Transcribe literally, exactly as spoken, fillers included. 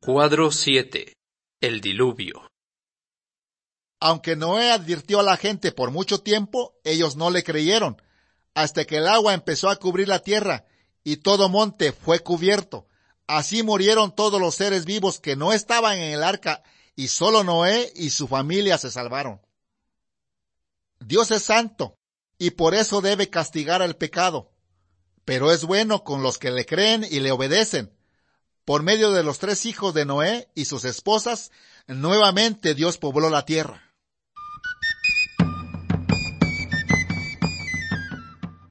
Cuadro siete. El diluvio. Aunque Noé advirtió a la gente por mucho tiempo, ellos no le creyeron, hasta que el agua empezó a cubrir la tierra, y todo monte fue cubierto. Así murieron todos los seres vivos que no estaban en el arca, y solo Noé y su familia se salvaron. Dios es santo, y por eso debe castigar el pecado, pero es bueno con los que le creen y le obedecen. Por medio de los tres hijos de Noé y sus esposas, nuevamente Dios pobló la tierra.